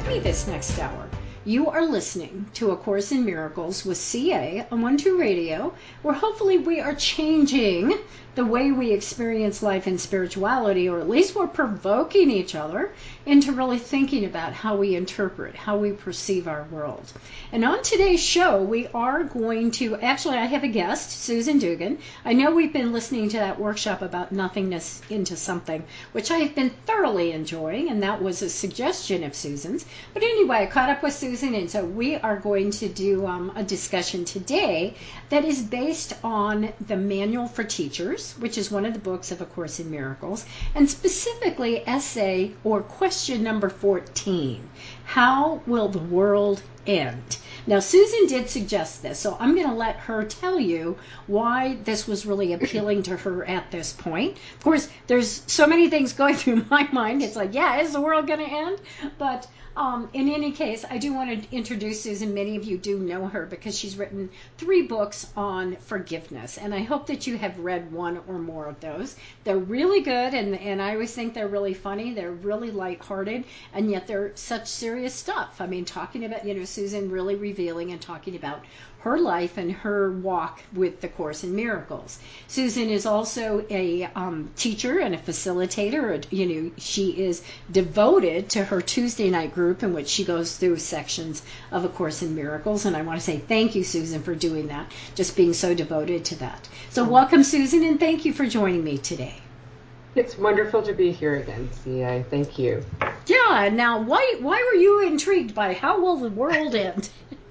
with me this next hour. You are listening to A Course in Miracles with CA on 1-2 Radio, where hopefully we are changing the way we experience life and spirituality, or at least we're provoking each other into really thinking about how we interpret, how we perceive our world. And on today's show, we are going to, actually I have a guest, Susan Dugan. I know we've been listening to that workshop about nothingness into something, which I have been thoroughly enjoying, and that was a suggestion of Susan's. But anyway, I caught up with Susan, and so we are going to do a discussion today that is based on the Manual for Teachers, which is one of the books of A Course in Miracles, and specifically essay or question number 14, How Will the World End? Now, Susan did suggest this, so I'm going to let her tell you why this was really appealing to her at this point. Of course, there's so many things going through my mind. It's like, yeah, is the world going to end? But in any case, I do want to introduce Susan. Many of you do know her because she's written 3 books on forgiveness, and I hope that you have read one or more of those. They're really good, and I always think they're really funny. They're really lighthearted, and yet they're such serious stuff. I mean, talking about, Susan really revealing and talking about her life and her walk with the Course in Miracles. Susan is also a teacher and a facilitator. She is devoted to her Tuesday night group in which she goes through sections of A Course in Miracles. And I want to say thank you, Susan, for doing that, just being so devoted to that. So welcome, Susan, and thank you for joining me today. It's wonderful to be here again, CA. Thank you. Yeah, now why were you intrigued by How Will the World End?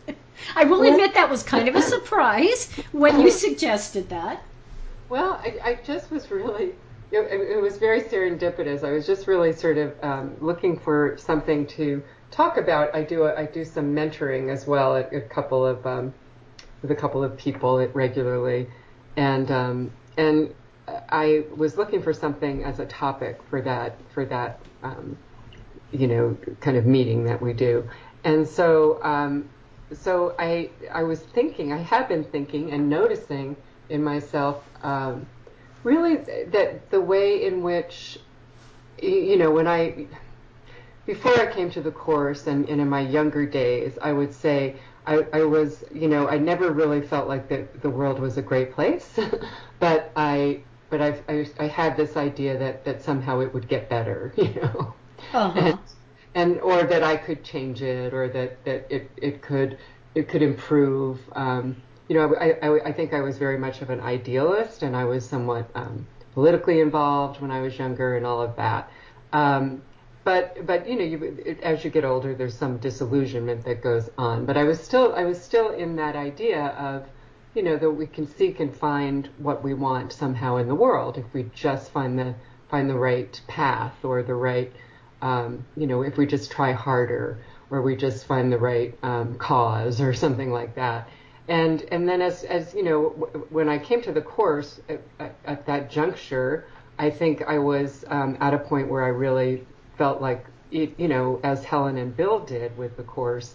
I will admit that was kind of a surprise when you suggested that. Well, I just was really, it was very serendipitous. I was just really sort of looking for something to talk about. I do some mentoring as well at with a couple of people regularly, and I was looking for something as a topic for that kind of meeting that we do, and so. So I have been thinking and noticing in myself, really that the way in which, before I came to the Course and in my younger days, I would say I was, I never really felt like the world was a great place, but I had this idea that somehow it would get better, Uh-huh. and or that I could change it, or that it could improve. I think I was very much of an idealist, and I was somewhat politically involved when I was younger, and all of that. But as you get older, there's some disillusionment that goes on. But I was still in that idea of, that we can seek and find what we want somehow in the world if we just find the right path, or the right if we just try harder, or we just find the right cause or something like that. And then as when I came to the Course at that juncture, I think I was at a point where I really felt like, as Helen and Bill did with the Course,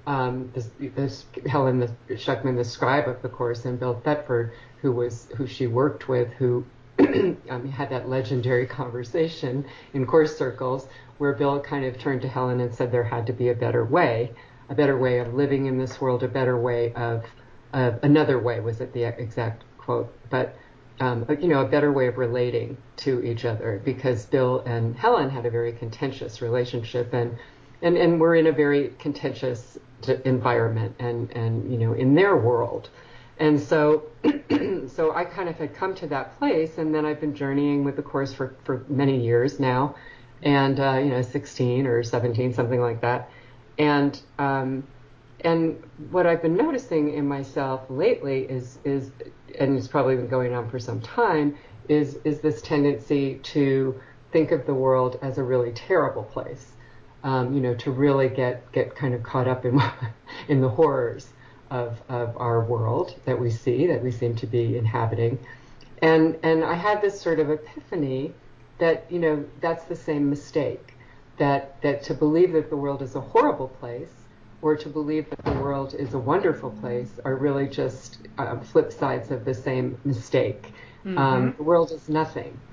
this Helen Schuckman, the scribe of the Course, and Bill Thetford, who she worked with, who had that legendary conversation in Course circles, where Bill kind of turned to Helen and said there had to be a better way of living in this world, a better way of another way, was it the exact quote, but a better way of relating to each other, because Bill and Helen had a very contentious relationship, and were in a very contentious environment and in their world. And so I kind of had come to that place, and then I've been journeying with the Course for many years now, and 16 or 17, something like that. And what I've been noticing in myself lately is and it's probably been going on for some time, is this tendency to think of the world as a really terrible place, to really get kind of caught up in the horrors of our world that we seem to be inhabiting. And I had this sort of epiphany that, that's the same mistake, that to believe that the world is a horrible place, or to believe that the world is a wonderful place, are really just flip sides of the same mistake. Mm-hmm. The world is nothing.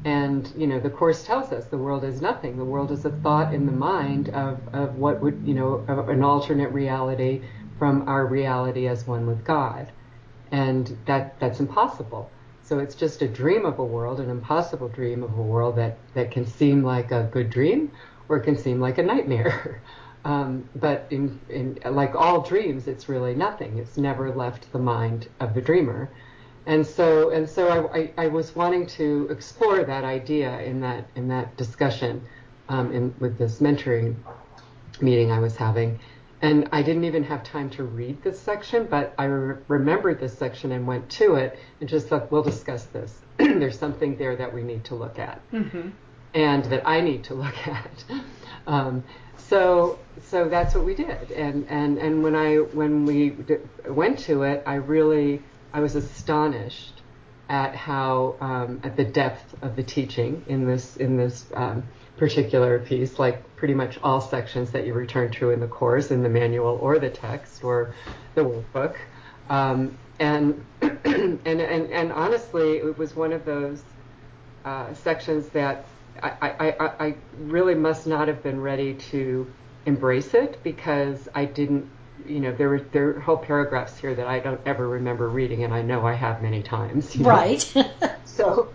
And, the Course tells us the world is nothing. The world is a thought in the mind of what would, of an alternate reality from our reality as one with God. And that's impossible. So it's just a dream of a world, an impossible dream of a world that can seem like a good dream or it can seem like a nightmare. But in like all dreams, it's really nothing. It's never left the mind of the dreamer. And so I was wanting to explore that idea in that discussion with this mentoring meeting I was having. And I didn't even have time to read this section, but I remembered this section and went to it and just thought, we'll discuss this. There's something there that we need to look at, and that I need to look at. So that's what we did. And when we went to it, I was astonished at how at the depth of the teaching in this particular piece, like pretty much all sections that you return to in the course, in the manual or the text or the workbook. And honestly, it was one of those sections that I really must not have been ready to embrace it, because I didn't, there are whole paragraphs here that I don't ever remember reading, and I know I have many times. Right. So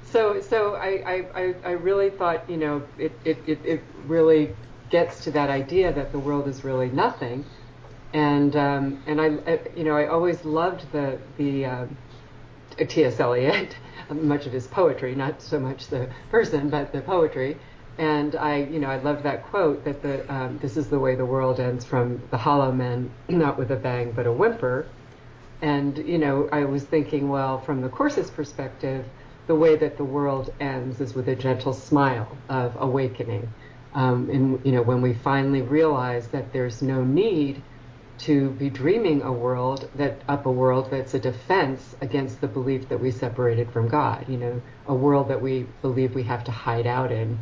I really thought, it really gets to that idea that the world is really nothing, and I always loved the T.S. Eliot, much of his poetry, not so much the person, but the poetry. And I loved that quote that this is the way the world ends, from the hollow men, not with a bang but a whimper. And I was thinking, well, from the Course's perspective, the way that the world ends is with a gentle smile of awakening. And when we finally realize that there's no need to be dreaming a world that's a defense against the belief that we separated from God. A world that we believe we have to hide out in.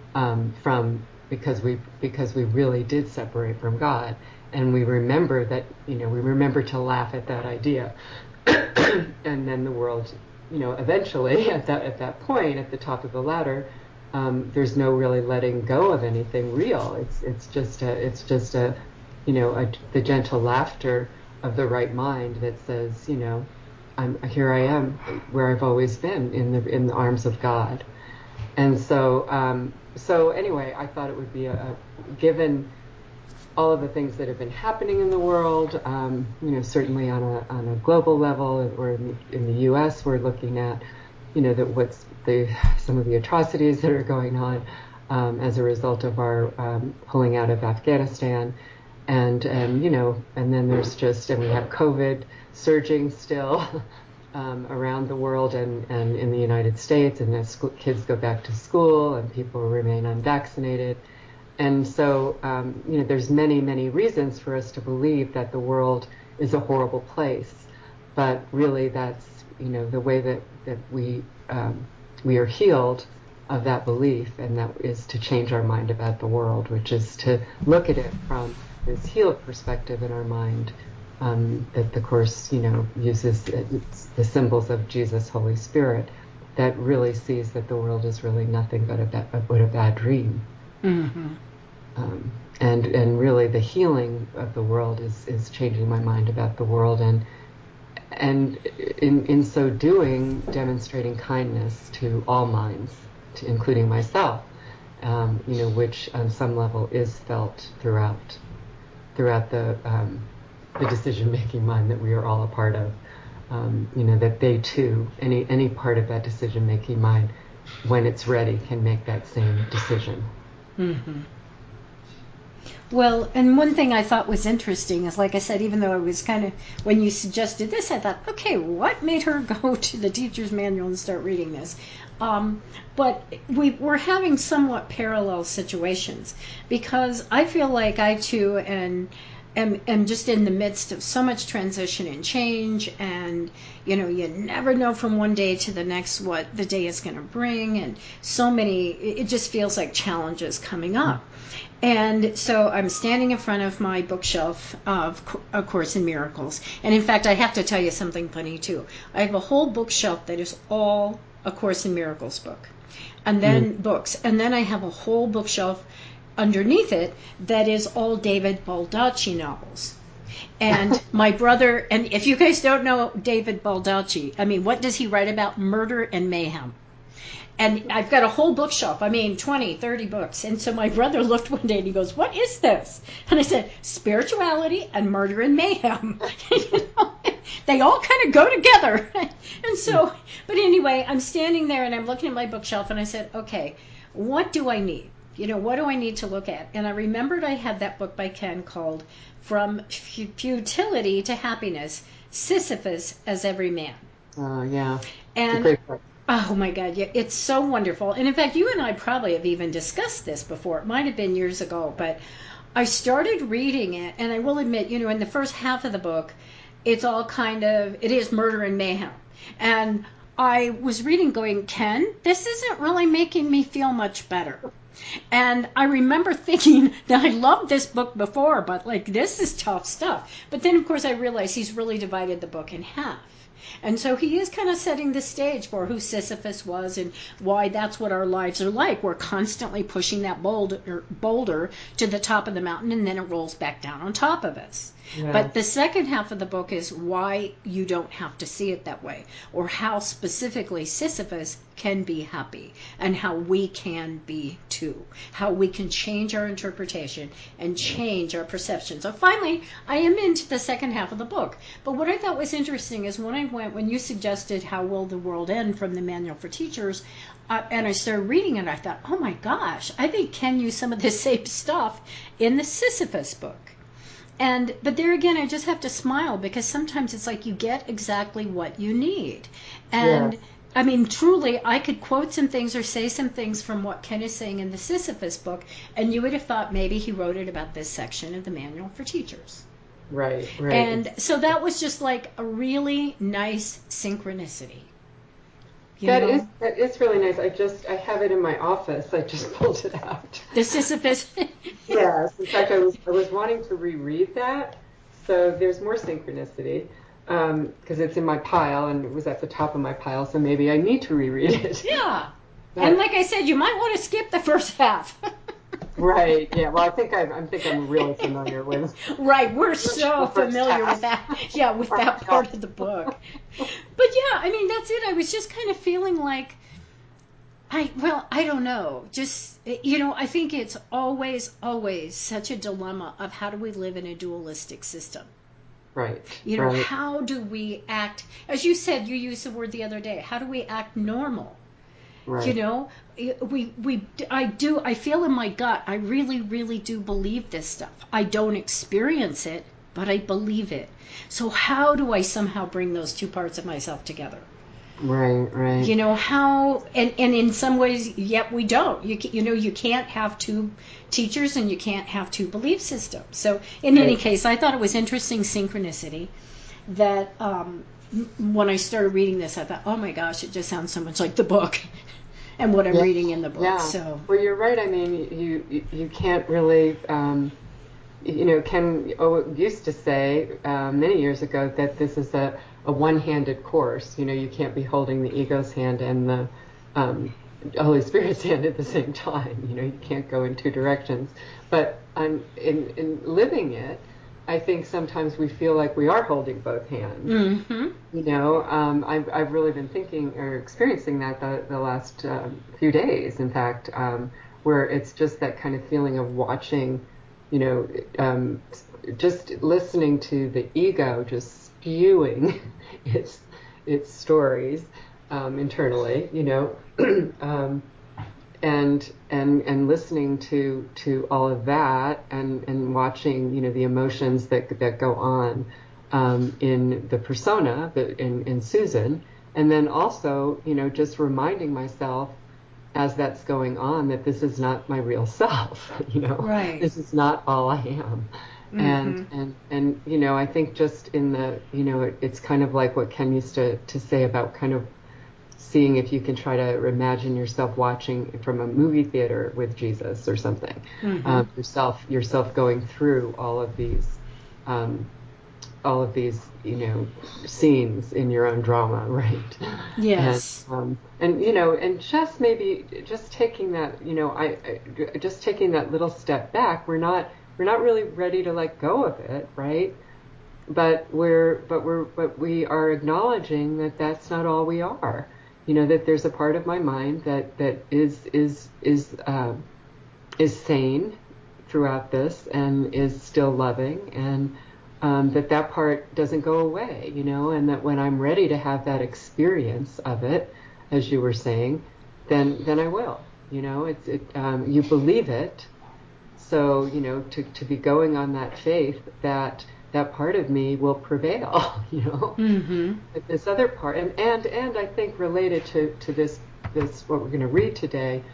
Because we really did separate from God, and we remember that, we remember to laugh at that idea, and then the world, eventually at that point at the top of the ladder, there's no really letting go of anything real. It's just the gentle laughter of the right mind that says, here I am, where I've always been, in the arms of God. And so anyway, I thought it would be given all of the things that have been happening in the world, certainly on a global level, or in the U.S., we're looking at, some of the atrocities that are going on as a result of our pulling out of Afghanistan, and then we have COVID surging still. Around the world and in the United States, and as kids go back to school and people remain unvaccinated. And so, there's many, many reasons for us to believe that the world is a horrible place. But really that's, the way that we are healed of that belief, and that is to change our mind about the world, which is to look at it from this healed perspective in our mind. That the Course, uses the symbols of Jesus, Holy Spirit, that really sees that the world is really nothing but a bad dream. Mm-hmm. And really the healing of the world is changing my mind about the world, and in so doing, demonstrating kindness to all minds, including myself, which on some level is felt throughout the decision-making mind that we are all a part of, that they too, any part of that decision-making mind, when it's ready, can make that same decision. Mm-hmm. Well, and one thing I thought was interesting is, like I said, even though I was when you suggested this, I thought, okay, what made her go to the teacher's manual and start reading this? But we're having somewhat parallel situations, because I feel like I too am just in the midst of so much transition and change, and you never know from one day to the next what the day is going to bring, and so many, it just feels like challenges coming up. And so I'm standing in front of my bookshelf of A Course in Miracles, and in fact I have to tell you something funny too. I have a whole bookshelf that is all A Course in Miracles book, and then books, and then I have a whole bookshelf underneath it that is all David Baldacci novels. And my brother, and if you guys don't know David Baldacci, I mean, what does he write about? Murder and mayhem. And I've got a whole bookshelf, 20, 30 books. And so my brother looked one day and he goes, what is this? And I said, spirituality and murder and mayhem. They all kind of go together. And so, but anyway, I'm standing there and I'm looking at my bookshelf and I said, okay, what do I need? What do I need to look at? And I remembered I had that book by Ken called From Futility to Happiness, Sisyphus as Every Man. Oh, yeah. And oh my God, yeah, it's so wonderful. And in fact, you and I probably have even discussed this before. It might have been years ago, but I started reading it, and I will admit, in the first half of the book, it's all it is murder and mayhem. And I was reading going, Ken, this isn't really making me feel much better. And I remember thinking that I loved this book before, but this is tough stuff. But then, of course, I realized he's really divided the book in half. And so he is kind of setting the stage for who Sisyphus was and why that's what our lives are like. We're constantly pushing that boulder to the top of the mountain, and then it rolls back down on top of us. Yeah. But the second half of the book is why you don't have to see it that way, or how specifically Sisyphus can be happy, and how we can be too, how we can change our interpretation and change our perception. So finally, I am into the second half of the book. But what I thought was interesting is when you suggested How Will the World End from the Manual for Teachers, and I started reading it, I thought, oh my gosh, I think Ken used some of the same stuff in the Sisyphus book. But there again, I just have to smile, because sometimes it's like you get exactly what you need. And yes. I mean, truly, I could quote some things or say some things from what Ken is saying in the Sisyphus book, and you would have thought maybe he wrote it about this section of the Manual for Teachers. Right. And so that was just like a really nice synchronicity. That is really nice. I have it in my office. I just pulled it out. The Sisyphus. Yes. In fact, I was wanting to reread that, so there's more synchronicity because it's in my pile and it was at the top of my pile. So maybe I need to reread it. Yeah. And like I said, you might want to skip the first half. Right. Yeah. Well, I think I'm really familiar with. Right. We're so familiar with that. Yeah, with that part of the book. But yeah, I mean, that's it. I was just kind of feeling like, I don't know. Just, I think it's always such a dilemma of how do we live in a dualistic system. Right. Right. How do we act? As you said, you used the word the other day. How do we act normal? Right. I feel in my gut, I really, really do believe this stuff. I don't experience it, but I believe it. So how do I somehow bring those two parts of myself together? Right. How, and in some ways, yet we don't. You can't have two teachers and you can't have two belief systems. So in any case, I thought it was interesting synchronicity that when I started reading this, I thought, oh my gosh, it just sounds so much like the book and what I'm reading in the book. Yeah. So. Well, you're right. I mean, you can't really, Ken used to say many years ago that this is a one-handed course. You can't be holding the ego's hand and the Holy Spirit's hand at the same time. You can't go in two directions. But in living it, I think sometimes we feel like we are holding both hands. Mm-hmm. I've really been thinking or experiencing that the last few days, in fact, where it's just that kind of feeling of watching, just listening to the ego just spewing its stories internally, and listening to all of that and watching the emotions that go on in the persona in Susan, and then also just reminding myself as that's going on that this is not my real self. Right. This is not all I am. Mm-hmm. And I think just in the it's kind of like what Ken used to say about kind of seeing if you can try to imagine yourself watching from a movie theater with Jesus or something. Mm-hmm. Yourself going through all of these all of these, scenes in your own drama, right? Yes. And just maybe just taking that, just taking that little step back. We're not really ready to let go of it, right? But we are acknowledging that that's not all we are. That there's a part of my mind that is sane throughout this and is still loving, and that part doesn't go away, and that when I'm ready to have that experience of it, as you were saying, then I will. You believe it, so to be going on that faith that part of me will prevail. Mm-hmm. But this other part, and I think related to this what we're going to read today,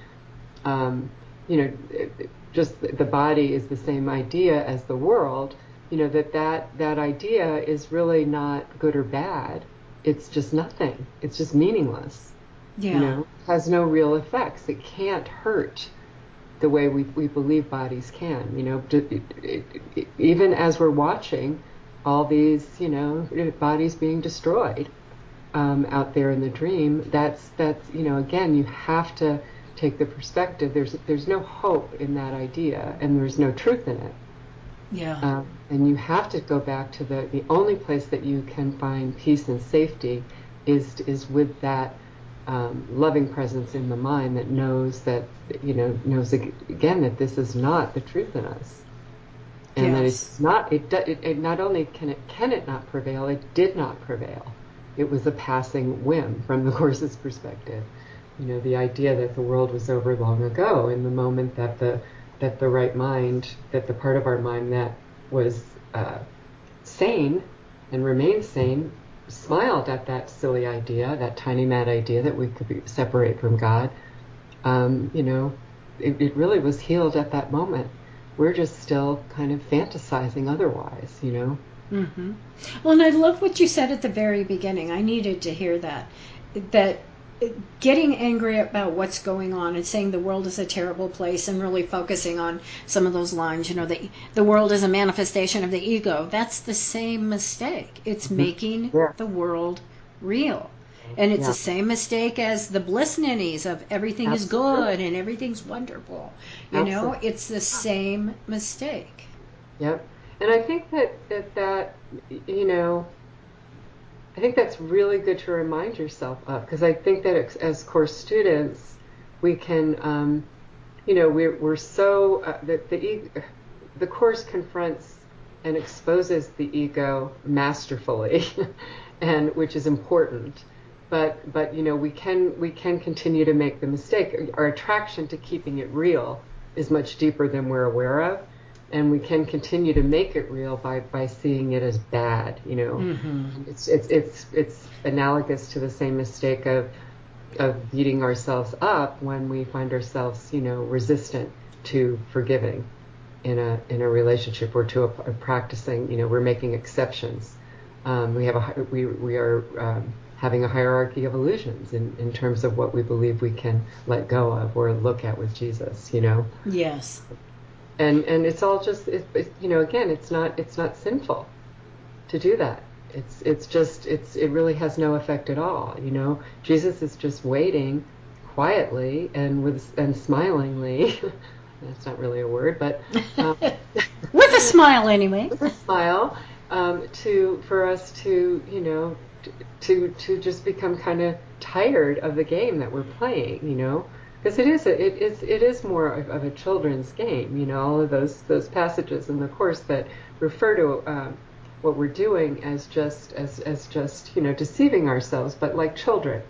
just the body is the same idea as the world. That idea is really not good or bad. It's just nothing. It's just meaningless. Yeah. It has no real effects. It can't hurt the way we believe bodies can. Even as we're watching all these, bodies being destroyed out there in the dream, that's again, you have to take the perspective. There's no hope in that idea, and there's no truth in it. Yeah. And you have to go back to the only place that you can find peace and safety is with that loving presence in the mind that knows that, knows again that this is not the truth in us. And that it's not, it not only can it not prevail, it did not prevail. It was a passing whim from the Course's perspective. The idea that the world was over long ago, in the moment that the right mind, that the part of our mind that was sane and remained sane, smiled at that silly idea, that tiny mad idea that we could separate from God. It really was healed at that moment. We're just still kind of fantasizing otherwise, Mm-hmm. Well, and I love what you said at the very beginning. I needed to hear that getting angry about what's going on and saying the world is a terrible place, and really focusing on some of those lines, the world is a manifestation of the ego. That's the same mistake. It's making the world real. And it's the same mistake as the bliss ninnies of everything is good and everything's wonderful. It's the same mistake. Yep. And I think that I think that's really good to remind yourself of, because I think that as Course students, we can, we're so, the Course confronts and exposes the ego masterfully, and which is important. But we can continue to make the mistake. Our attraction to keeping it real is much deeper than we're aware of. And we can continue to make it real by seeing it as bad, Mm-hmm. It's analogous to the same mistake of beating ourselves up when we find ourselves, resistant to forgiving in a relationship, or to a practicing, we're making exceptions. We are having a hierarchy of illusions in terms of what we believe we can let go of or look at with Jesus, Yes. And it's all just, again, it's not sinful to do that. It really has no effect at all. Jesus is just waiting quietly and smilingly. That's not really a word, but with a smile anyway. With a smile, for us to to just become kind of tired of the game that we're playing. Because it is more of a children's game, all of those passages in the Course that refer to what we're doing as just deceiving ourselves, but like children,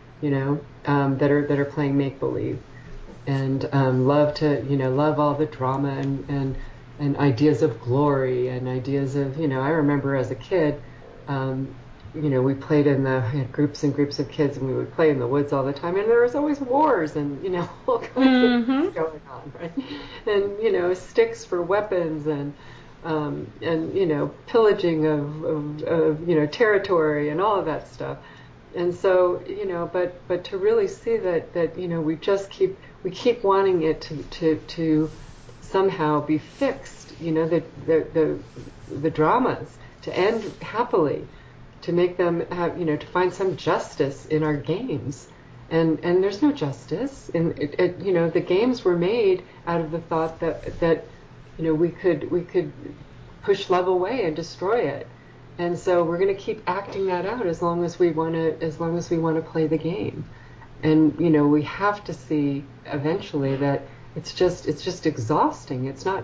that are playing make believe, and love all the drama and ideas of glory and ideas of I remember as a kid. We played we had groups and groups of kids, and we would play in the woods all the time, and there was always wars and, all kinds of things going on, right? And, sticks for weapons and pillaging of territory and all of that stuff. And so, but to really see that we keep wanting it to somehow be fixed the dramas, to end happily, to make them have, to find some justice in our games. And there's no justice. And the games were made out of the thought that we could push love away and destroy it. And so we're going to keep acting that out as long as we want to play the game. And we have to see eventually that it's just exhausting. It's not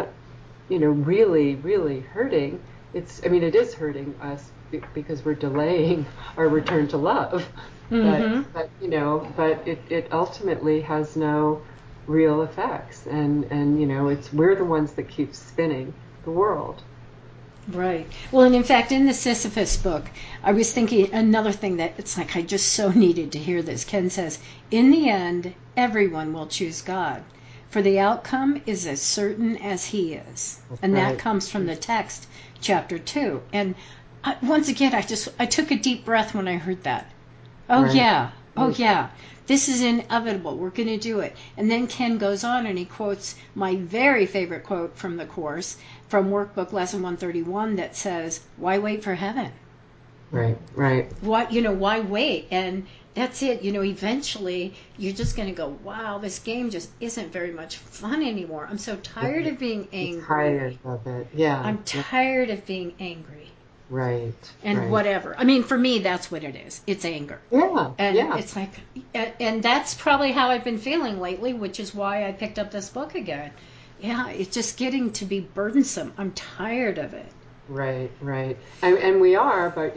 really, really hurting. It is hurting us because we're delaying our return to love. Mm-hmm. But it ultimately has no real effects, and we're the ones that keep spinning the world. Right. Well, and in fact, in the Sisyphus book, I was thinking another thing that it's like I just so needed to hear this. Ken says, in the end, everyone will choose God, for the outcome is as certain as He is. And that comes from the text, chapter 2. And once again, I took a deep breath when I heard that. Oh, right. Yeah. Oh, yeah. This is inevitable. We're going to do it. And then Ken goes on and he quotes my very favorite quote from the Course, from Workbook Lesson 131, that says, why wait for heaven? Right. Why wait? And that's it. Eventually you're just going to go, wow, this game just isn't very much fun anymore. I'm so tired of being angry. I'm tired of it. Yeah. I'm tired of being angry. Right. And whatever. For me, that's what it is. It's anger. Yeah. And it's like, and that's probably how I've been feeling lately, which is why I picked up this book again. Yeah, it's just getting to be burdensome. I'm tired of it. Right. And we are, but,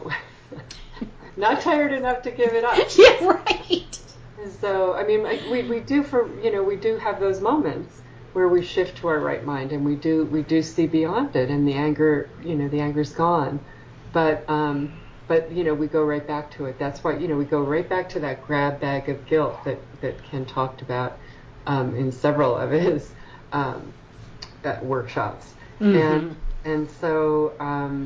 not tired enough to give it up. Yeah, right. So, we do have those moments where we shift to our right mind and we do see beyond it, and the anger's gone. But we go right back to it. That's why, we go right back to that grab bag of guilt that Ken talked about in several of his workshops. Mm-hmm. And so,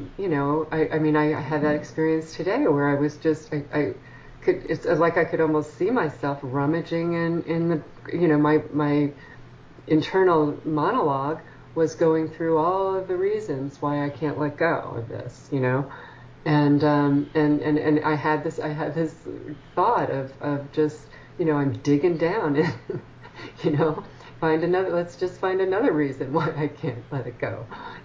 I had that experience today where I was just, it's like I could almost see myself rummaging in the, my internal monologue was going through all of the reasons why I can't let go of this, and I had this thought of just, I'm digging down and, let's just find another reason why I can't let it go,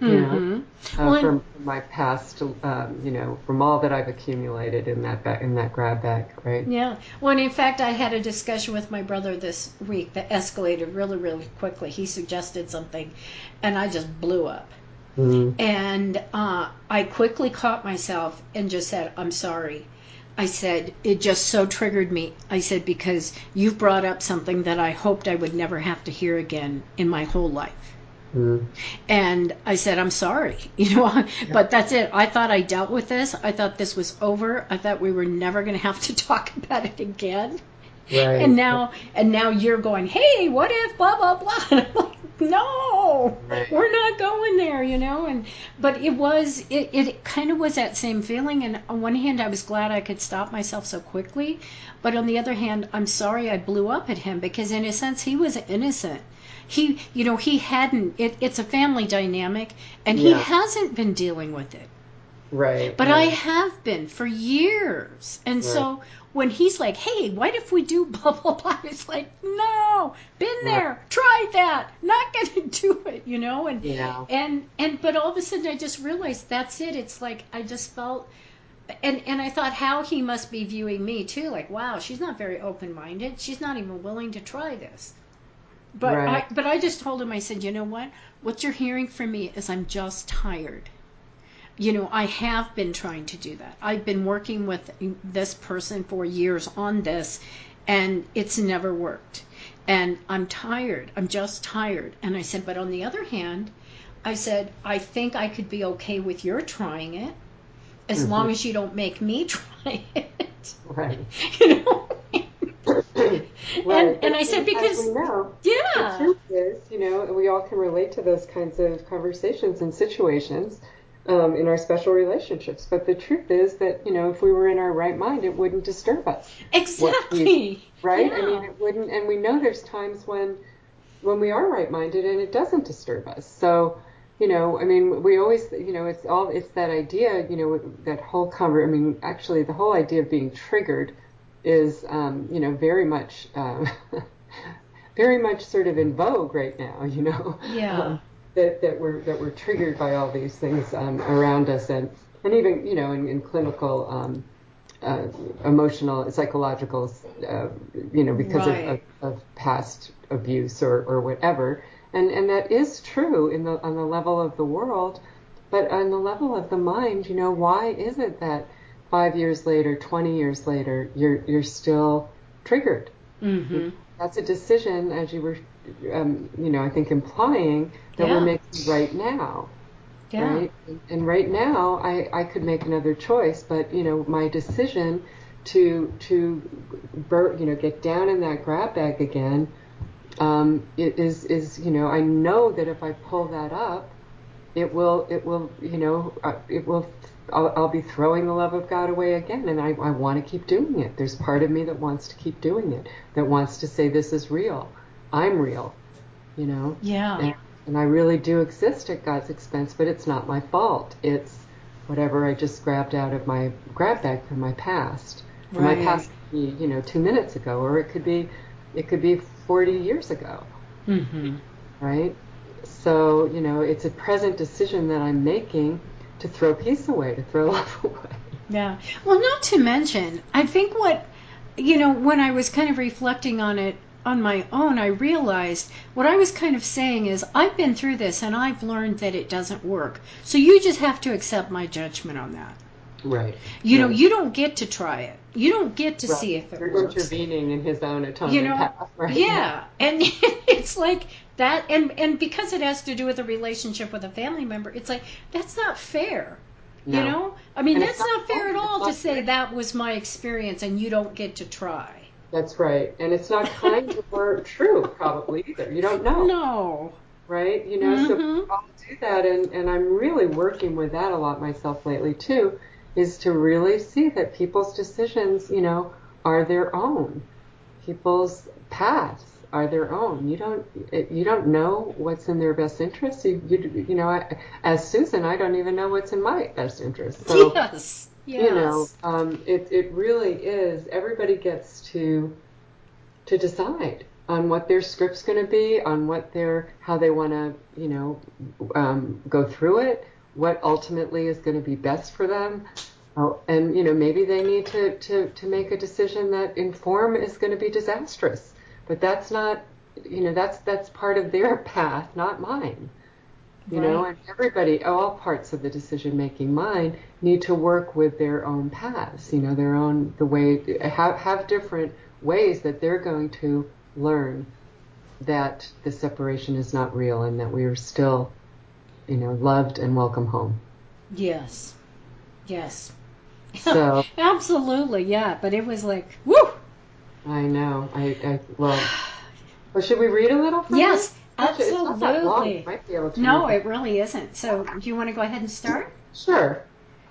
from my past, from all that I've accumulated in that grab bag, right? Yeah. Well, and in fact, I had a discussion with my brother this week that escalated really, really quickly. He suggested something, and I just blew up. Mm-hmm. And I quickly caught myself and just said, I'm sorry. I said, it just so triggered me. I said, because you've brought up something that I hoped I would never have to hear again in my whole life. Mm-hmm. And I said, I'm sorry, but that's it. I thought I dealt with this. I thought this was over. I thought we were never going to have to talk about it again. Right. And now you're going, hey, what if blah, blah, blah. And I'm like, no, right. We're not going there, but it kind of was that same feeling. And on one hand, I was glad I could stop myself so quickly. But on the other hand, I'm sorry I blew up at him, because in a sense, he was innocent. He hadn't, it's a family dynamic, and he hasn't been dealing with it. Right. But I have been for years. And so when he's like, hey, what if we do blah, blah, blah? It's like, no, been there, tried that, not going to do it, And but all of a sudden I just realized that's it. It's like I just felt, and I thought how he must be viewing me too. Like, wow, she's not very open-minded. She's not even willing to try this. But I just told him, I said, you know what you're hearing from me is I'm just tired. I have been trying to do that. I've been working with this person for years on this, and it's never worked. And I'm tired. I'm just tired. And I said, but on the other hand, I said, I think I could be okay with your trying it as long as you don't make me try it. Right. Right. And I said, because we know, the truth is, we all can relate to those kinds of conversations and situations in our special relationships. But the truth is that, if we were in our right mind, it wouldn't disturb us. Exactly. Right? Yeah. It wouldn't. And we know there's times when, when we are right-minded and it doesn't disturb us. So, you know, I mean, we always, you know, it's that idea, you know, that whole I mean, actually, the whole idea of being triggered is, you know, very much, very much sort of in vogue right now, you know. Yeah. That we're triggered by all these things around us, and even, you know, in clinical emotional, psychological, you know, because of past abuse or whatever. And that is true on the level of the world, but on the level of the mind, you know, why is it that 5 years later, 20 years later, you're still triggered? Mm-hmm. That's a decision, as you were, you know, I think implying that we're making right now. Yeah. Right? And right now, I could make another choice, but, you know, my decision to you know, get down in that grab bag again, it is, you know, I know that if I pull that up, it will, you know, I'll be throwing the love of God away again, and I want to keep doing it. There's part of me that wants to keep doing it, that wants to say, this is real. I'm real, you know? Yeah. And I really do exist at God's expense, but it's not my fault. It's whatever I just grabbed out of my grab bag from my past. Right. And my past could be, you know, 2 minutes ago, or it could be 40 years ago. Mm-hmm. Right? So, you know, it's a present decision that I'm making to throw peace away, to throw love away. Yeah. Well, not to mention, I think what, you know, when I was kind of reflecting on it on my own, I realized what I was kind of saying is I've been through this and I've learned that it doesn't work. So you just have to accept my judgment on that. Right. You know, you don't get to try it. You don't get to see if it You're works. intervening in his own atonement, you know, path, right? Yeah. And it's like that, and because it has to do with a relationship with a family member, it's like, that's not fair. No. You know? I mean, And that's not fair at all to say fair. that was my experience and you don't get to try. That's right. And it's not kind or true, probably, either. You don't know. No. Right? You know, so I'll do that, and I'm really working with that a lot myself lately, too, is to really see that people's decisions, you know, are their own. People's paths are their own. You don't know what's in their best interest. You know, as Susan, I don't even know what's in my best interest. So, Yes. you know, it really is. Everybody gets to decide on what their script's going to be, on how they want to, you know, go through it, what ultimately is going to be best for them. Oh, and, you know, maybe they need to make a decision that in form is going to be disastrous, but that's not, you know, that's part of their path, not mine. You know, and everybody, all parts of the decision-making mind need to work with their own paths, you know, the way, have different ways that they're going to learn that the separation is not real and that we are still, you know, loved and welcome home. Yes. Yes. So absolutely, yeah. But it was like, woo! I know. Well, should we read a little from Yes, it? absolutely. It's not that long. You might be able to No, read it really isn't. So, do you want to go ahead and start? Sure.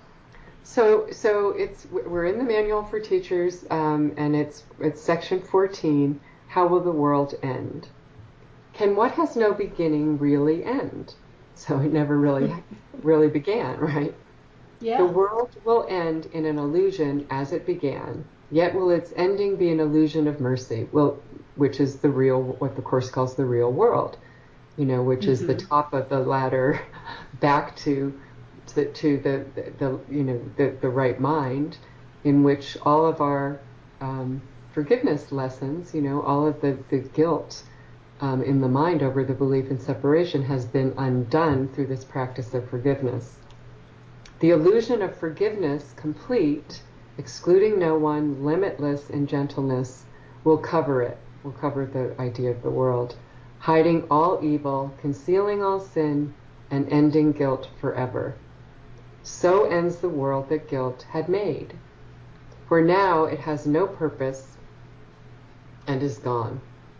So we're in the Manual for Teachers, and it's section 14. How will the world end? Can what has no beginning really end? So it never really began, right? Yeah. The world will end in an illusion as it began, yet will its ending be an illusion of mercy, which is what the Course calls the real world, you know, which is the top of the ladder back to the you know, the right mind, in which all of our forgiveness lessons, you know, all of the guilt in the mind over the belief in separation has been undone through this practice of forgiveness. The illusion of forgiveness complete, excluding no one, limitless in gentleness, will cover the idea of the world, hiding all evil, concealing all sin, and ending guilt forever. So ends the world that guilt had made. For now it has no purpose and is gone.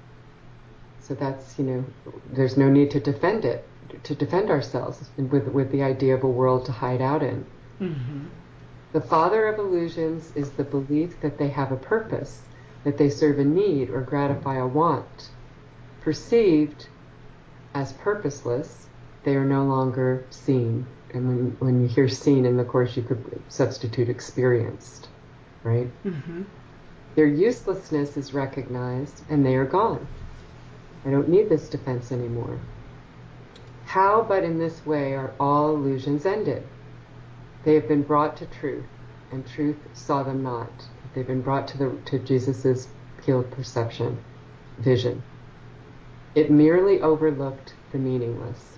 So that's, you know, there's no need to defend it, to defend ourselves with the idea of a world to hide out in. Mm-hmm. The father of illusions is the belief that they have a purpose, that they serve a need or gratify a want. perceived as purposeless, they are no longer seen. And when you hear seen in the Course, you could substitute experienced, right? Mm-hmm. Their uselessness is recognized, and they are gone. I don't need this defense anymore. How but in this way are all illusions ended? They have been brought to truth, and truth saw them not. They've been brought to Jesus's healed perception, vision. It merely overlooked the meaningless.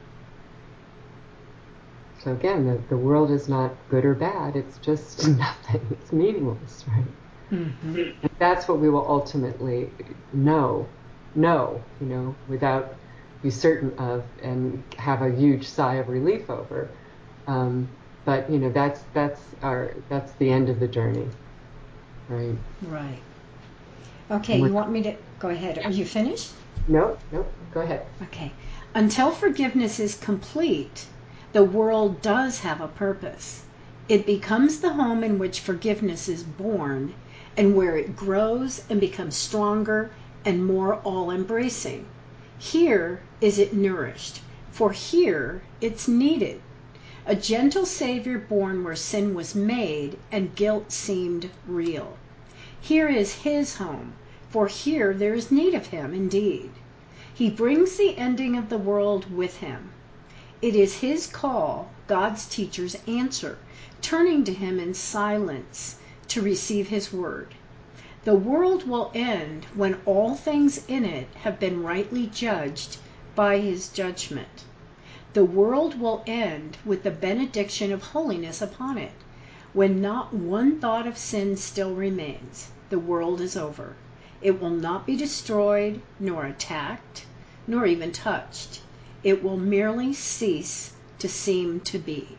So again, the world is not good or bad. It's just nothing. It's meaningless, right? Mm-hmm. And that's what we will ultimately know, without be certain of, and have a huge sigh of relief over. But that's the end of the journey, right? Right. Okay, you want me to go ahead? Are you finished? No, go ahead. Okay. Until forgiveness is complete, the world does have a purpose. It becomes the home in which forgiveness is born, and where it grows and becomes stronger and more all-embracing. Here is it nourished, for here it's needed. A gentle Savior born where sin was made and guilt seemed real. Here is his home, for here there is need of him indeed. He brings the ending of the world with him. It is his call God's teachers answer, turning to him in silence to receive his word. The world will end when all things in it have been rightly judged by his judgment. The world will end with the benediction of holiness upon it. When not one thought of sin still remains, the world is over. It will not be destroyed, nor attacked, nor even touched. It will merely cease to seem to be.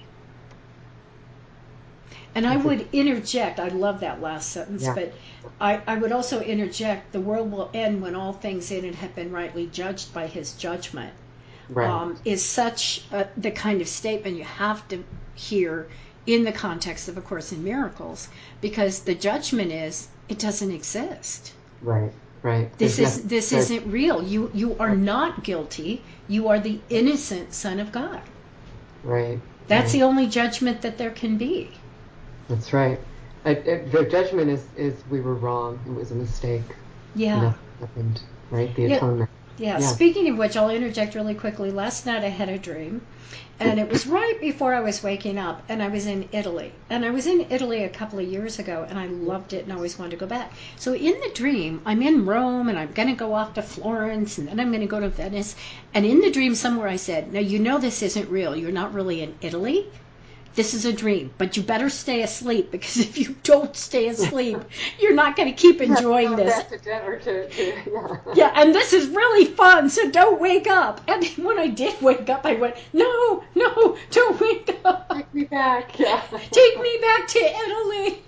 And I would interject, I love that last sentence, but I would also interject, the world will end when all things in it have been rightly judged by his judgment. Right. Is such the kind of statement you have to hear in the context of A Course in Miracles, because the judgment is, it doesn't exist. Right. This isn't real. You are not guilty. You are the innocent Son of God. Right. That's the only judgment that there can be. That's right. The judgment is we were wrong. It was a mistake. Yeah. Nothing happened. Right. The atonement. Yeah. Speaking of which, I'll interject really quickly. Last night I had a dream, and it was right before I was waking up, and I was in Italy. And I was in Italy a couple of years ago, and I loved it, and I always wanted to go back. So in the dream, I'm in Rome, and I'm going to go off to Florence, and then I'm going to go to Venice. And in the dream somewhere I said, now you know this isn't real. You're not really in Italy. This is a dream, but you better stay asleep, because if you don't stay asleep, you're not going to keep enjoying this. Back to Denver Yeah, and this is really fun, so don't wake up. And when I did wake up, I went, no, don't wake up. Take me back. Yeah. Take me back to Italy.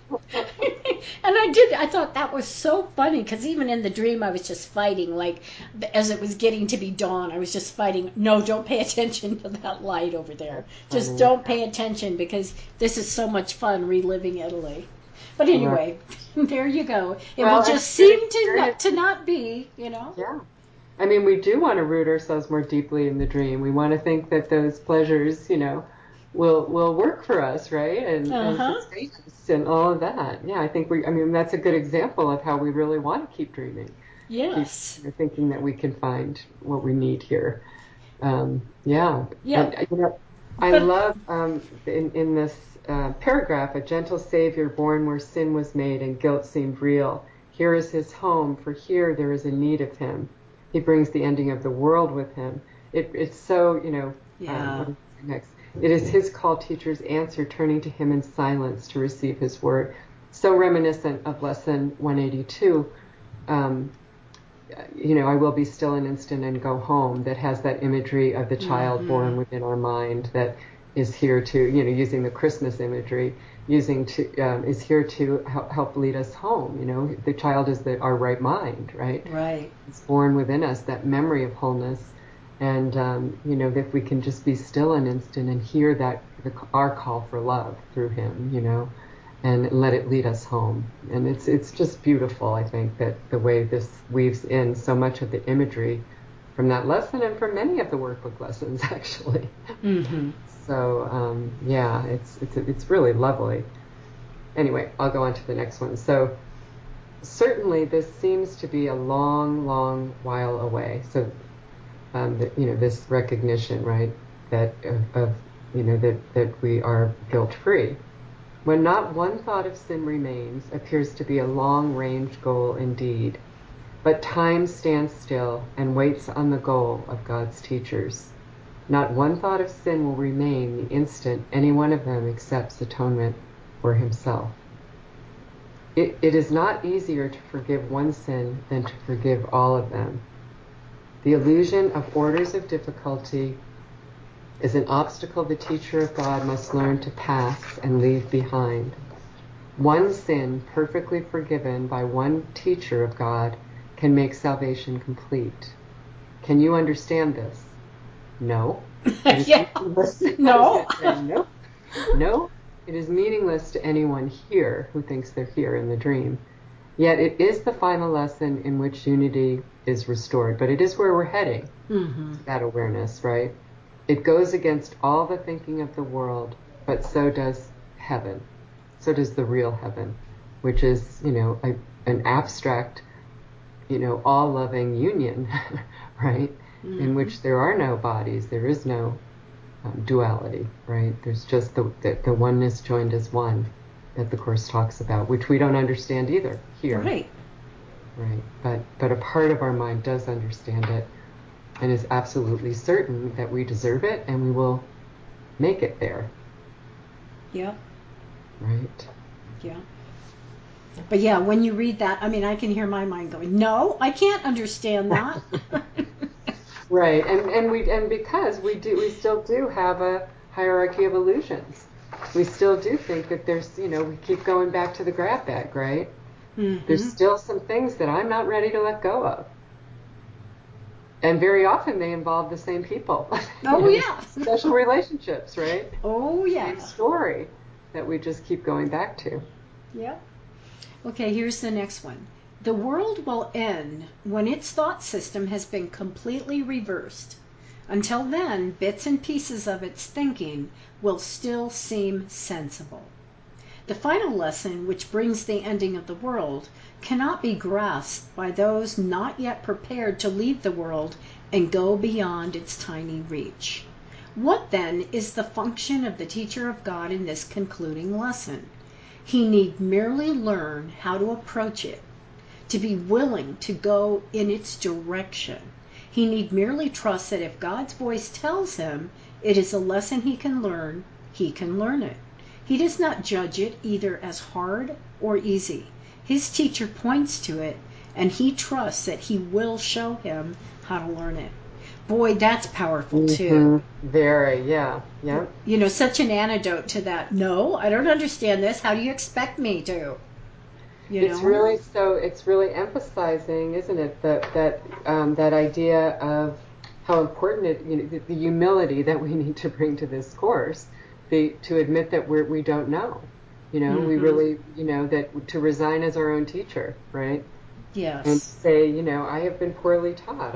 And I thought that was so funny, because even in the dream I was just fighting, like as it was getting to be dawn, I was just fighting, no, don't pay attention to that light over there. Just don't pay attention, because this is so much fun reliving Italy. But anyway, there you go. It will just seem to not be, Yeah. I mean, we do want to root ourselves more deeply in the dream. We want to think that those pleasures, will work for us, right? And sustain us and all of that. Yeah, I think that's a good example of how we really want to keep dreaming. Yes. Keep thinking that we can find what we need here. Yeah. And, I love in this paragraph, a gentle Savior born where sin was made and guilt seemed real. Here is his home, for here there is a need of him. He brings the ending of the world with him. It's so, what is next? It is his call teachers answer, turning to him in silence to receive his word. So reminiscent of lesson 182, I will be still an instant and go home, that has that imagery of the child born within our mind that is here to, using the Christmas imagery, is here to help lead us home. The child is our right mind, right? Right. It's born within us, that memory of wholeness. And, if we can just be still an instant and hear that our call for love through him, and let it lead us home. And it's just beautiful, I think, that the way this weaves in so much of the imagery from that lesson and from many of the workbook lessons, actually. Mm-hmm. So, yeah, it's really lovely. Anyway, I'll go on to the next one. So certainly this seems to be a long, long while away. So, this recognition, right, that that we are guilt-free. When not one thought of sin remains, appears to be a long-range goal indeed. But time stands still and waits on the goal of God's teachers. Not one thought of sin will remain the instant any one of them accepts atonement for himself. It is not easier to forgive one sin than to forgive all of them. The illusion of orders of difficulty is an obstacle the teacher of God must learn to pass and leave behind. One sin perfectly forgiven by one teacher of God can make salvation complete. Can you understand this? No. Yeah. No. No. No. It is meaningless to anyone here who thinks they're here in the dream. Yet it is the final lesson in which unity is restored. But it is where we're heading, that awareness, right? It goes against all the thinking of the world, but so does heaven. So does the real heaven, which is, an abstract, all-loving union, right? In which there are no bodies, there is no duality, right? There's just the oneness joined as one that the Course talks about, which we don't understand either here. Right. Right. But a part of our mind does understand it and is absolutely certain that we deserve it and we will make it there. Yeah. Right. Yeah. But yeah, when you read that, I mean, I can hear my mind going, no, I can't understand that. Right. And because we still do have a hierarchy of illusions. We still do think that there's, we keep going back to the grab bag, right? Mm-hmm. There's still some things that I'm not ready to let go of. And very often they involve the same people. Oh, yeah. Special relationships, right? Oh, yeah. Same story that we just keep going back to. Yep. Okay, here's the next one. The world will end when its thought system has been completely reversed. Until then, bits and pieces of its thinking will still seem sensible. The final lesson, which brings the ending of the world, cannot be grasped by those not yet prepared to leave the world and go beyond its tiny reach. What then is the function of the teacher of God in this concluding lesson? He need merely learn how to approach it, to be willing to go in its direction. He need merely trust that if God's voice tells him it is a lesson he can learn it. He does not judge it either as hard or easy. His teacher points to it, and he trusts that he will show him how to learn it. Boy, that's powerful too. Very, yeah. Such an antidote to that. No, I don't understand this. How do you expect me to? It's really emphasizing, isn't it, that idea of how important the humility that we need to bring to this course, to admit that we don't know, we really, that to resign as our own teacher, right? Yes. And say, I have been poorly taught.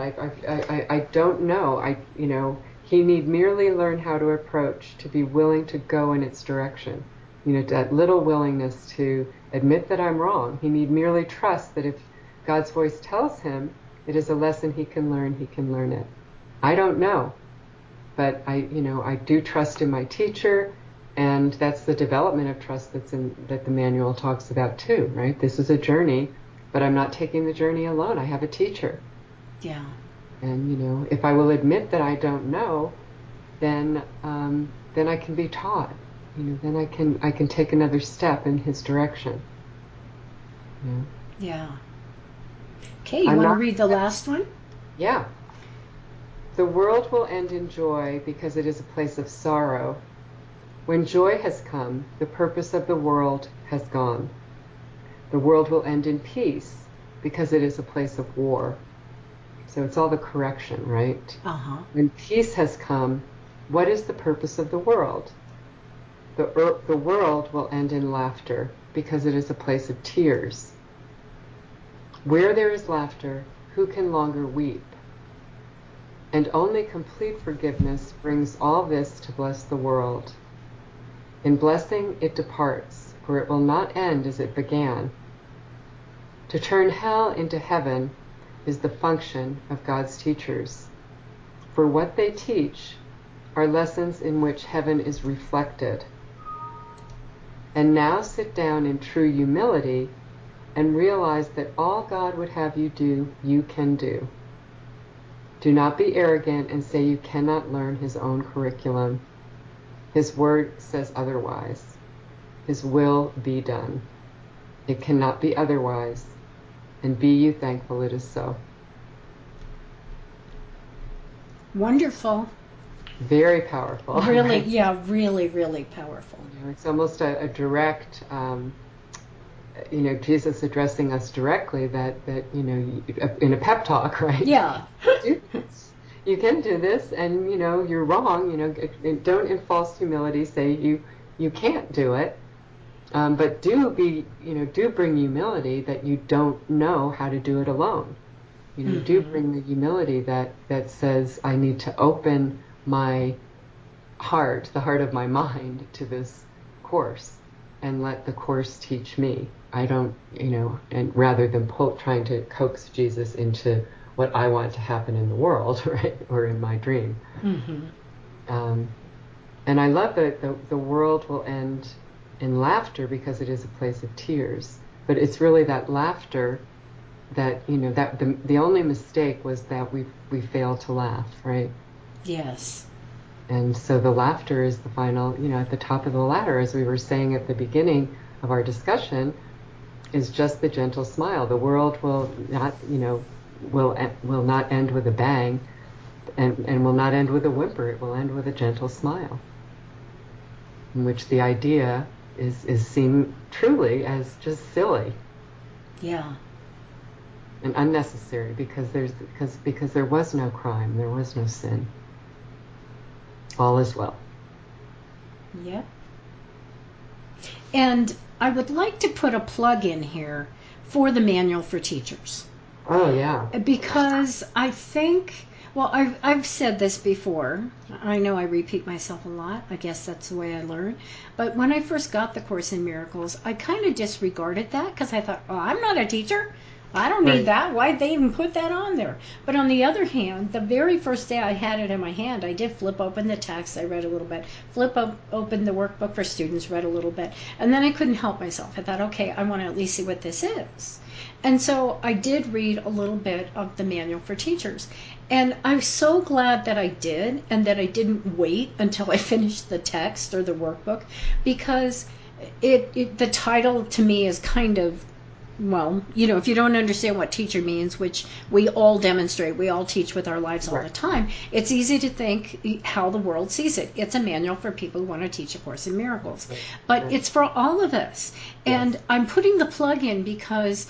I don't know. He need merely learn how to approach, to be willing to go in its direction. That little willingness to admit that I'm wrong. He need merely trust that if God's voice tells him it is a lesson he can learn it. I don't know, but I do trust in my teacher, and that's the development of trust that the manual talks about too, right? This is a journey, but I'm not taking the journey alone. I have a teacher. Yeah. And if I will admit that I don't know, then I can be taught. Then I can take another step in his direction. Yeah. Okay, you want to read the last one? Yeah. The world will end in joy because it is a place of sorrow. When joy has come, the purpose of the world has gone. The world will end in peace because it is a place of war. So it's all the correction, right? Uh-huh. When peace has come, what is the purpose of the world? The world will end in laughter because it is a place of tears. Where there is laughter, who can longer weep? And only complete forgiveness brings all this to bless the world. In blessing it departs, for it will not end as it began. To turn hell into heaven is the function of God's teachers. For what they teach are lessons in which heaven is reflected. And now sit down in true humility and realize that all God would have you do, you can do. Do not be arrogant and say you cannot learn his own curriculum. His word says otherwise. His will be done. It cannot be otherwise. And be you thankful it is so. Wonderful. Very powerful. Really, right? yeah, really, really powerful. It's almost a direct, Jesus addressing us directly that in a pep talk, right? Yeah. You can do this, and, you're wrong. Don't in false humility say you can't do it. But do bring humility that you don't know how to do it alone. Do bring the humility that says, I need to open my heart, the heart of my mind, to this course, and let the course teach me. I don't, and rather than trying to coax Jesus into what I want to happen in the world, right, or in my dream. And I love that the world will end in laughter because it is a place of tears. But it's really that laughter that, that the only mistake was that we failed to laugh, right? Yes. And so the laughter is the final, at the top of the ladder, as we were saying at the beginning of our discussion, is just the gentle smile. The world will not, will not end with a bang, and will not end with a whimper. It will end with a gentle smile, in which the idea is seen truly as just silly. Yeah. And unnecessary because there was no crime, there was no sin. All is well. Yep. And I would like to put a plug in here for the Manual for Teachers. Oh, yeah. Because I think, well, I've said this before. I know I repeat myself a lot. I guess that's the way I learn. But when I first got the Course in Miracles, I kind of disregarded that because I thought, oh, I'm not a teacher. I don't need that. Why'd they even put that on there? But on the other hand, the very first day I had it in my hand, I did flip open the text. I read a little bit. Open the workbook for students, read a little bit. And then I couldn't help myself. I thought, okay, I want to at least see what this is. And so I did read a little bit of the Manual for Teachers. And I'm so glad that I did and that I didn't wait until I finished the text or the workbook, because the title to me is kind of, well, if you don't understand what teacher means, which we all demonstrate, we all teach with our lives all the time, it's easy to think how the world sees it. It's a manual for people who want to teach A Course in Miracles. But it's for all of us. And I'm putting the plug in because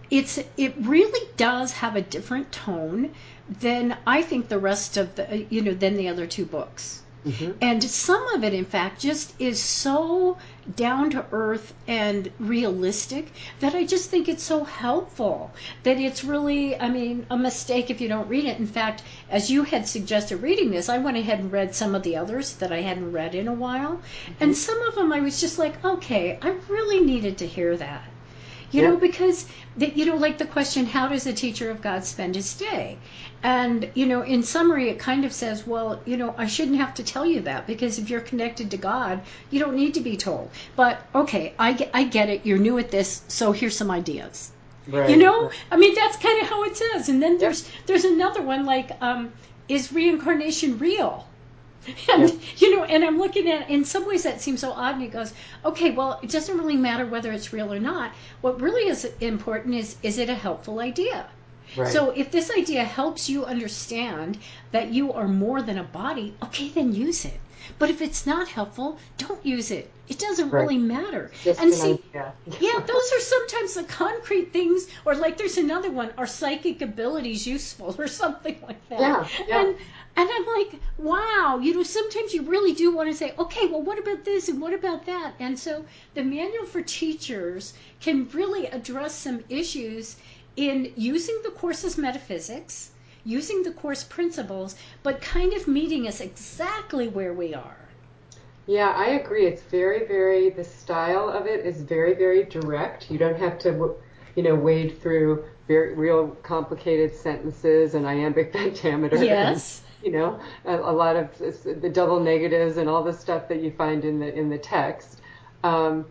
it really does have a different tone than I think the rest of the, than the other two books. And some of it, in fact, just is so down to earth and realistic that I just think it's so helpful that it's really, a mistake if you don't read it. In fact, as you had suggested reading this, I went ahead and read some of the others that I hadn't read in a while. And some of them I was just like, okay, I really needed to hear that. Because, like the question, how does a teacher of God spend his day? And, in summary, it kind of says, well, I shouldn't have to tell you that, because if you're connected to God, you don't need to be told. But, okay, I get it. You're new at this, so here's some ideas. Right. That's kind of how it says. And then there's another one like, is reincarnation real? And, and I'm looking at, in some ways that seems so odd, and it goes, okay, well, it doesn't really matter whether it's real or not. What really is important is it a helpful idea? Right. So if this idea helps you understand that you are more than a body, okay, then use it. But if it's not helpful, don't use it. It doesn't really matter. Just and an see, idea. those are sometimes the concrete things, or like there's another one, are psychic abilities useful, or something like that. Yeah. And And I'm like, wow, sometimes you really do want to say, okay, well, what about this and what about that? And so the manual for teachers can really address some issues in using the course's metaphysics, using the course principles, but kind of meeting us exactly where we are. Yeah, I agree. It's very, very, the style of it is very, very direct. You don't have to, wade through very real complicated sentences and iambic pentameter. Yes. And, a lot of the double negatives and all the stuff that you find in the text. And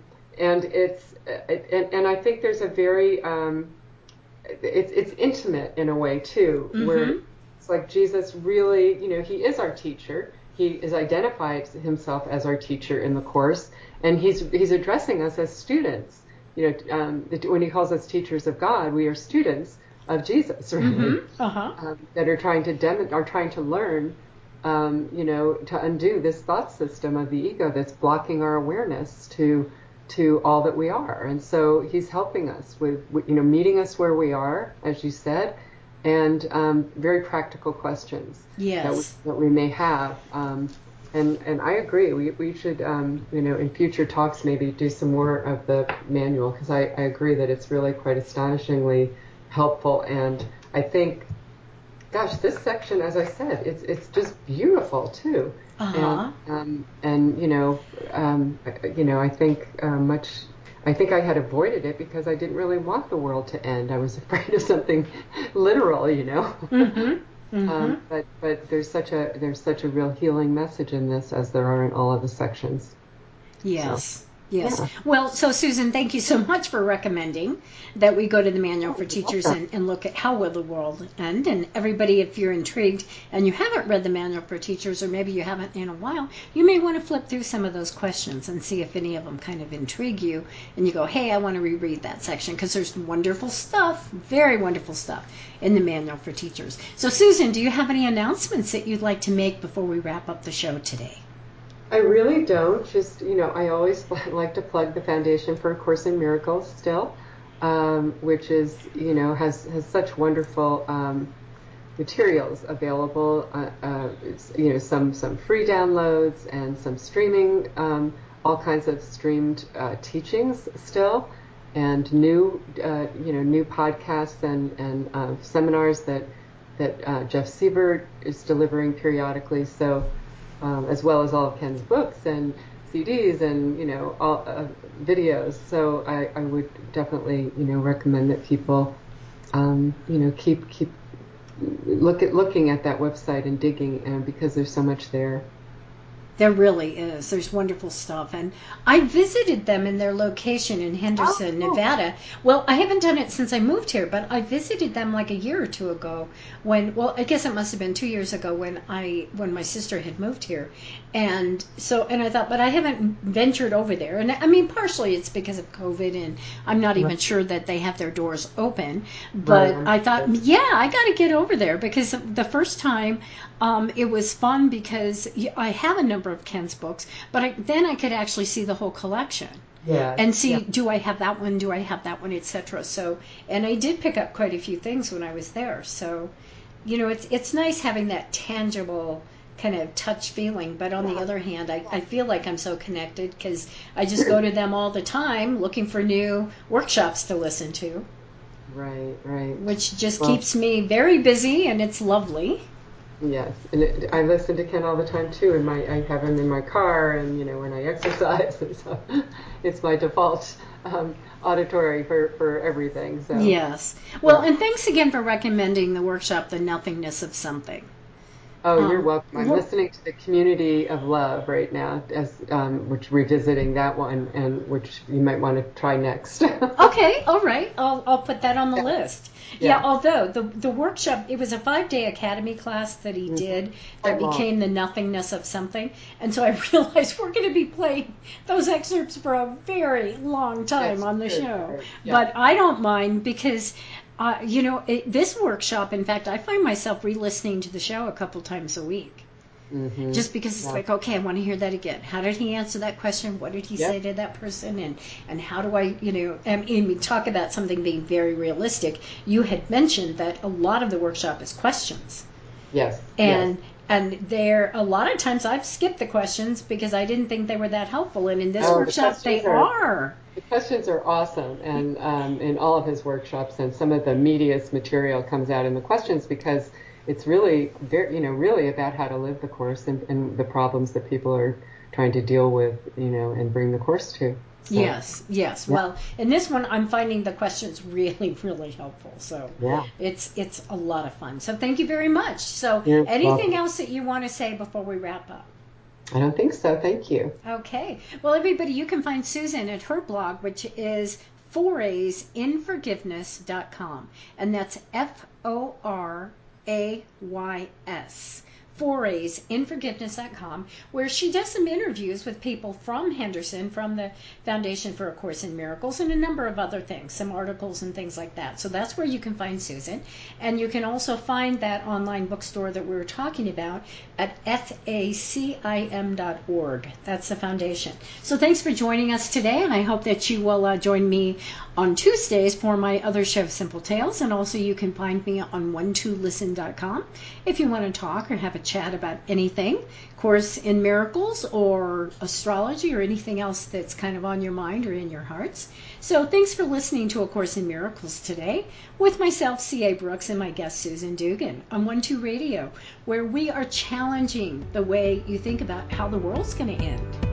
I think there's a very, it's intimate in a way too, where it's like Jesus really, he is our teacher. He is identified himself as our teacher in the course, and he's addressing us as students. When he calls us teachers of God, we are students of Jesus, really, that are trying to learn, to undo this thought system of the ego that's blocking our awareness to all that we are. And so he's helping us with meeting us where we are, as you said, and very practical questions that we may have. And I agree. We should, in future talks, maybe do some more of the manual, because I agree that it's really quite astonishingly helpful. And I think, gosh, this section, as I said, it's just beautiful too. And I think I had avoided it because I didn't really want the world to end. I was afraid of something literal, But there's such a real healing message in this, as there are in all of the sections. Yes. So, yes. Yeah. Well, so Susan, thank you so much for recommending that we go to the Manual for Teachers and look at how will the world end. And everybody, if you're intrigued and you haven't read the Manual for Teachers, or maybe you haven't in a while, you may want to flip through some of those questions and see if any of them kind of intrigue you. And you go, hey, I want to reread that section, because there's wonderful stuff, very wonderful stuff in the Manual for Teachers. So Susan, do you have any announcements that you'd like to make before we wrap up the show today? I really don't. Just, I always like to plug the Foundation for A Course in Miracles still, which is, has such wonderful materials available. It's, some free downloads and some streaming, all kinds of streamed teachings still, and new podcasts and seminars that Jeff Siebert is delivering periodically. So. As well as all of Ken's books and CDs and all videos. So I would definitely recommend that people keep looking at that website and digging, because there's so much there. There really is. There's wonderful stuff. And I visited them in their location in Henderson, Nevada. Well, I haven't done it since I moved here, but I visited them like a year or two ago I guess it must have been 2 years ago when my sister had moved here. And I thought, but I haven't ventured over there. And I mean, partially it's because of COVID, and I'm not even sure that they have their doors open. But I thought, I got to get over there, because the first time it was fun, because I have a number of Ken's books, but then I could actually see the whole collection. Yeah. And see, do I have that one? Do I have that one, etc. So, and I did pick up quite a few things when I was there. So, it's nice having that tangible kind of touch feeling. But on the other hand, I feel like I'm so connected, because I just go to them all the time looking for new workshops to listen to. Right. Which just keeps me very busy, and it's lovely. Yes, and I listen to Ken all the time too. I have him in my car, and when I exercise, and so it's my default auditory for everything. So yes, well, and thanks again for recommending the workshop, The Nothingness of Something. Oh, you're welcome. I'm listening to the Community of Love right now, which revisiting that one, and which you might want to try next. Okay, all right. I'll put that on the list. Yeah, although the workshop, it was a 5-day academy class that he did that became The Nothingness of Something. And so I realized we're going to be playing those excerpts for a very long time on the show. Yeah. But I don't mind, because this workshop, in fact, I find myself re-listening to the show a couple times a week. Mm-hmm. Just because it's like, okay, I want to hear that again. How did he answer that question? What did he say to that person? And how do I, and we talk about something being very realistic. You had mentioned that a lot of the workshop is questions. Yes. And And there, a lot of times I've skipped the questions because I didn't think they were that helpful. And in this Oh, workshop, they are. the questions are awesome, and in all of his workshops, and some of the meatiest material comes out in the questions because it's really very, really about how to live the course and the problems that people are trying to deal with, and bring the course to. So, Yes. yeah. Well, in this one, I'm finding the questions really, really helpful. So Yeah. it's a lot of fun. So thank you very much. So You're anything welcome. else that you want to say before we wrap up? I don't think so. Thank you. Okay. Well, everybody, you can find Susan at her blog, which is foraysinforgiveness.com. And that's FORAYS. foraysinforgiveness.com, where she does some interviews with people from Henderson, from the Foundation for A Course in Miracles, and a number of other things, some articles and things like that. So that's where you can find Susan. And you can also find that online bookstore that we were talking about at facim.org. That's the foundation. So thanks for joining us today, and I hope that you will join me on Tuesdays for my other show, Simple Tales, and also you can find me on one2listen.com if you want to talk or have a chat about anything, Course in Miracles or astrology or anything else that's kind of on your mind or in your hearts. So thanks for listening to A Course in Miracles today with myself, C.A. Brooks, and my guest, Susan Dugan, on 1-2 Radio, where we are challenging the way you think about how the world's going to end.